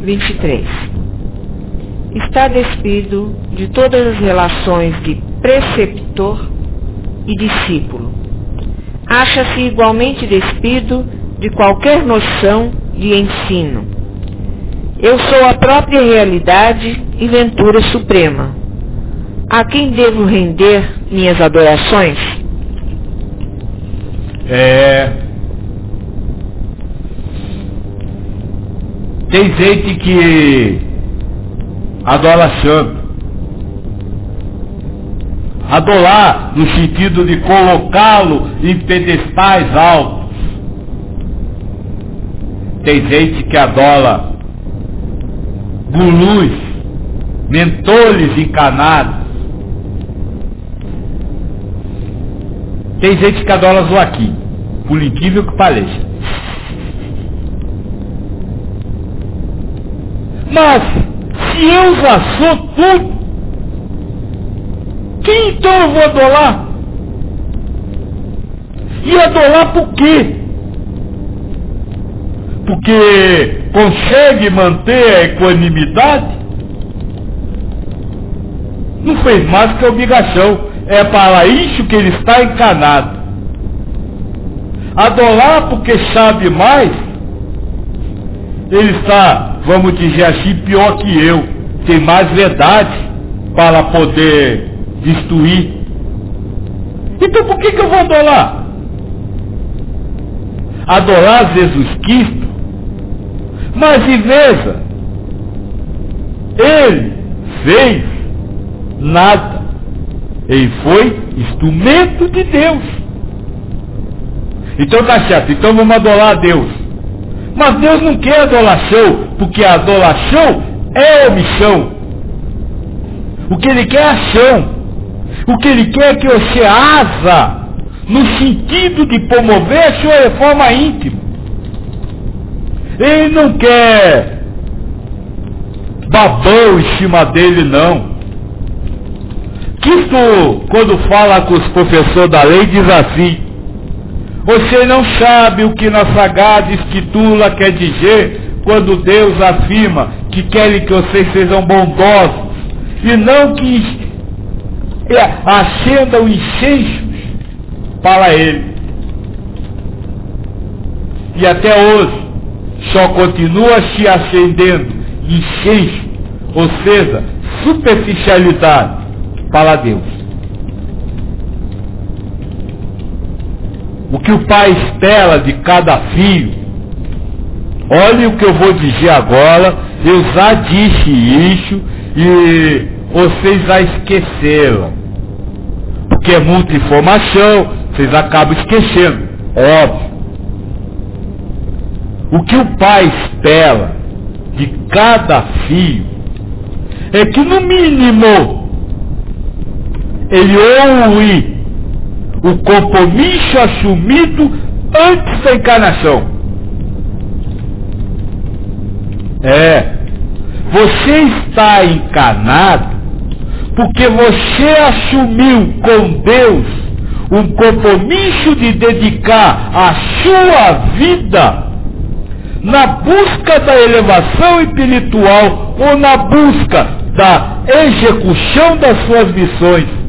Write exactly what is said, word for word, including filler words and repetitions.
vinte e três. Está despido de todas as relações de preceptor e discípulo. Acha-se igualmente despido de qualquer noção de ensino. Eu sou a própria realidade e ventura suprema. A quem devo render minhas adorações? É... Tem gente que adora santo. Adorar no sentido de colocá-lo em pedestais altos. Tem gente que adora gurus, mentores encanados. Tem gente que adora Joaquim, por incrível que pareça. Mas, se eu já sou tudo, quem então eu vou adorar? E adorar por quê? Porque consegue manter a equanimidade? Não fez mais que obrigação. É para isso que ele está encanado. Adorar porque sabe mais? Ele está, vamos dizer assim, pior que eu. Tem mais verdade para poder destruir. Então por que que eu vou adorar? Adorar Jesus Cristo? Mas e veja, ele fez nada. Ele foi instrumento de Deus. Então tá certo, então vamos adorar a Deus. Mas Deus não quer adoração, porque a adoração é omissão. O que Ele quer é ação. O que Ele quer é que você asa no sentido de promover a sua reforma íntima. Ele não quer babão em cima dele, não. Cristo, quando fala com os professores da lei, diz assim: você não sabe o que na Sagrada Escritura quer dizer quando Deus afirma que quer que vocês sejam bondosos e não que acendam incensos para Ele. E até hoje só continua se acendendo incenso, ou seja, superficialidade para Deus. O que o pai espera de cada filho, olhe o que eu vou dizer agora, eu já disse isso e vocês já esqueceram, porque é muita informação, vocês acabam esquecendo, óbvio. O que o pai espera de cada filho é que no mínimo ele honre o compromisso assumido antes da encarnação. É, você está encarnado porque você assumiu com Deus um compromisso de dedicar a sua vida na busca da elevação espiritual ou na busca da execução das suas missões.